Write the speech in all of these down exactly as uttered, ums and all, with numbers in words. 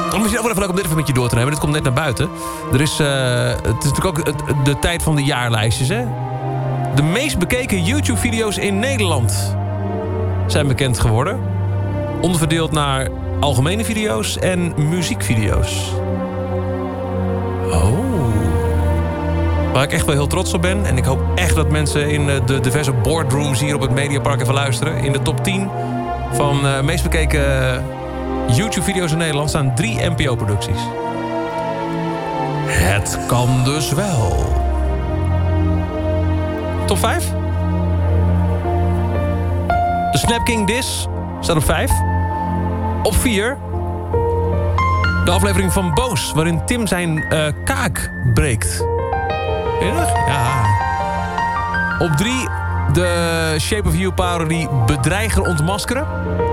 Misschien ook wel even leuk om dit even met je door te nemen. Dit komt net naar buiten. Er is, uh, het is natuurlijk ook het, de tijd van de jaarlijstjes, hè? De meest bekeken YouTube-video's in Nederland zijn bekend geworden. Onderverdeeld naar algemene video's en muziekvideo's. Oh. Waar ik echt wel heel trots op ben. En ik hoop echt dat mensen in de diverse boardrooms hier op het Mediapark even luisteren. In de top tien van de meest bekeken YouTube-video's in Nederland staan drie N P O-producties. Het kan dus wel. Top vijf? De Snap King Diss staat op vijf. Op vier. De aflevering van Boos, waarin Tim zijn uh, kaak breekt. Enig? Ja. Op drie. De Shape of You parodie Bedreiger ontmaskeren.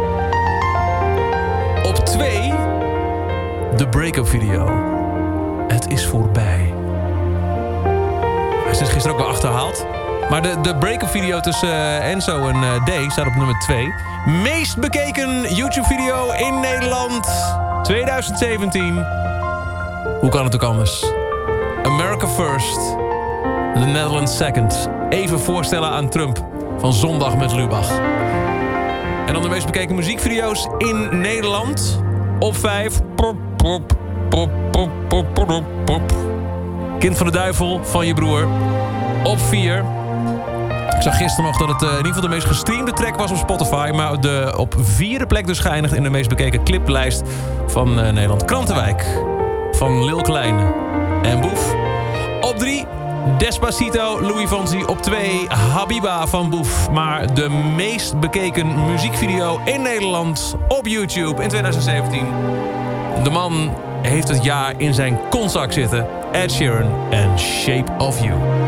Op twee. De break-up video. Het is voorbij. Hij is gisteren ook wel achterhaald. Maar de, de break-up video tussen uh, Enzo en uh, D staat op nummer twee. Meest bekeken YouTube-video in Nederland twintig zeventien. Hoe kan het ook anders? America First. The Netherlands Second. Even voorstellen aan Trump van Zondag met Lubach. En dan de meest bekeken muziekvideo's in Nederland. Op vijf. Pop, pop, pop, pop, pop, pop, pop. Kind van de Duivel van je broer. Op vier. Ik zag gisteren nog dat het uh, in ieder geval de meest gestreamde track was op Spotify. Maar de op vierde plek dus geëindigd in de meest bekeken cliplijst van uh, Nederland. Krantenwijk van Lil Kleine en Boef. Op drie. Despacito, Louis Fonsi. Op twee. Habiba van Boef. Maar de meest bekeken muziekvideo in Nederland op YouTube in twintig zeventien. De man heeft het jaar in zijn kontzak zitten. Ed Sheeran en Shape of You.